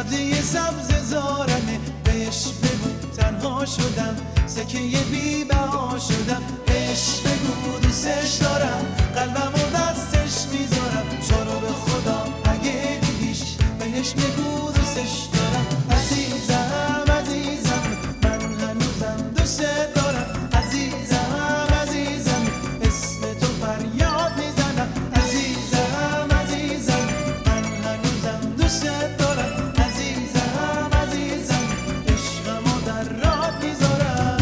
سبزی سبز زارمه، بهش بگو تنها شدم، سکه بی بها شدم. بهش بگو دوستش دارم، قلبمو دستش میذارم. چارو به خدا اگه دیدیش، بهش بگو دوستش دارم. عزیزم عزیزم من هنوزم دوست دارم. عزیزم عزیزم اسم تو فریاد میزنم. عزیزم عزیزم من هنوزم دوست دارم. عزیزم عزیزم عشقمو در راه میذارم.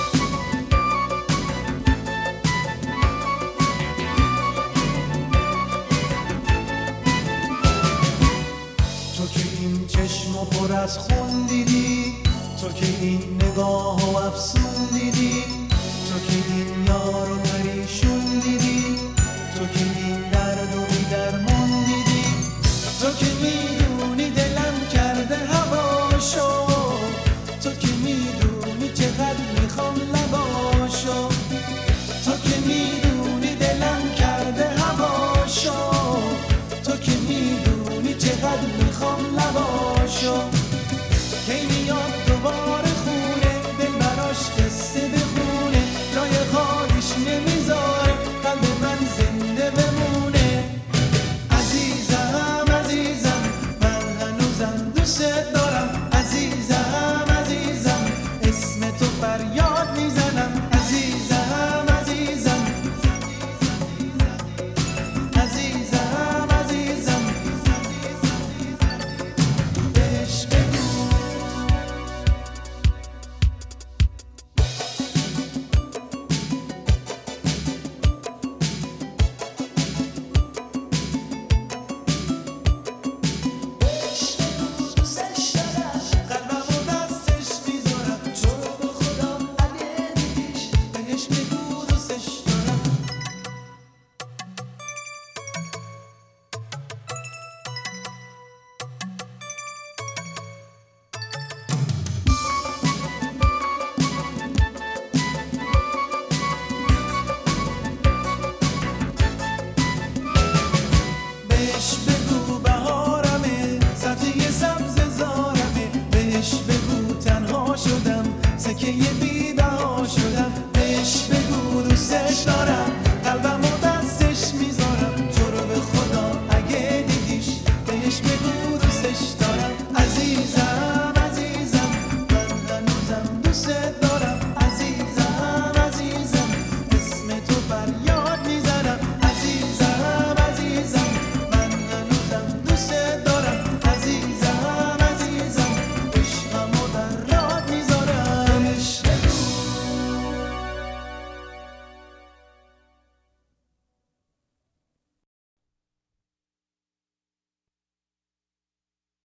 تو که این چشمو پر از خون دیدی، تو که این نگاهو افسون دیدی، تو که این یارو پریشون دیدی، تو که این درد و بی درمون دیدی، تو که میدونی دلم کرده هواشو، تو که میدونی چقدر میخوام لباشو، تو که میدونی دلم کرده هواشو، تو که میدونی چقدر میخوام لباشو. کی میاد دوباره خونه، دل براش قصه بخونه، جای خالیش نمیذاره قلب من زنده بمونه. عزیزم عزیزم من هنوزم دوست دارم.